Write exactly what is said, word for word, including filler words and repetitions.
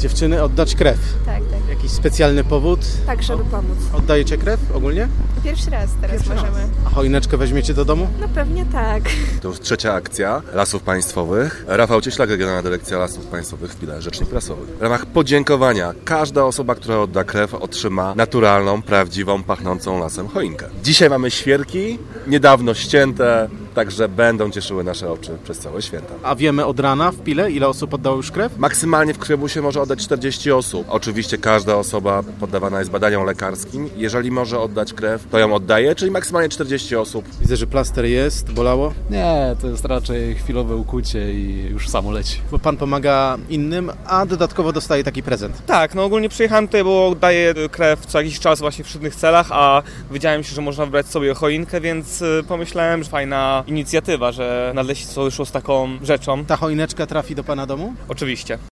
dziewczyny oddać krew. Tak, tak. Jakiś specjalny powód? Tak, żeby pomóc. Oddajecie krew ogólnie? Pierwszy raz teraz Pierwszy możemy. raz. A choineczkę weźmiecie do domu? No pewnie tak. To już trzecia akcja Lasów Państwowych. Rafał Cieślak, Regionalna Dyrekcja Lasów Państwowych w Pile, rzecznik prasowy. W ramach podziękowania każda osoba, która odda krew, otrzyma naturalną, prawdziwą, pachnącą lasem choinkę. Dzisiaj mamy świerki, niedawno ścięte, także będą cieszyły nasze oczy przez całe święta. A wiemy od rana w Pile, ile osób oddało już krew? Maksymalnie w krwiobusie może oddać czterdzieści osób. Oczywiście każda osoba poddawana jest badaniom lekarskim. Jeżeli może oddać krew, to ją oddaje, czyli maksymalnie czterdzieści osób. Widzę, że plaster jest, bolało, Nie, to jest raczej chwilowe ukucie i już samo leci. bo pan pomaga innym, a dodatkowo dostaje taki prezent. Tak, no ogólnie przyjechałem tutaj, bo daję krew co jakiś czas właśnie w szczytnych celach, a wiedziałem się, że można wybrać sobie choinkę, więc y, pomyślałem, że fajna inicjatywa, że nadleśnictwo wyszło z taką rzeczą. Ta choineczka trafi do pana domu? Oczywiście.